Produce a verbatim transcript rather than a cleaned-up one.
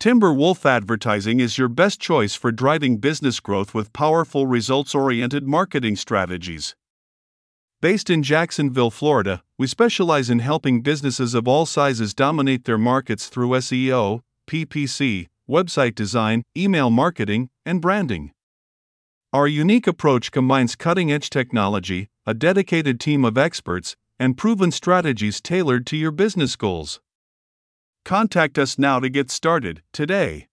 Timber Wolf Advertising is your best choice for driving business growth with powerful results-oriented marketing strategies. Based in Jacksonville, Florida, we specialize in helping businesses of all sizes dominate their markets through S E O, P P C, website design, email marketing, and branding. Our unique approach combines cutting-edge technology, a dedicated team of experts, and proven strategies tailored to your business goals. Contact us now to get started today.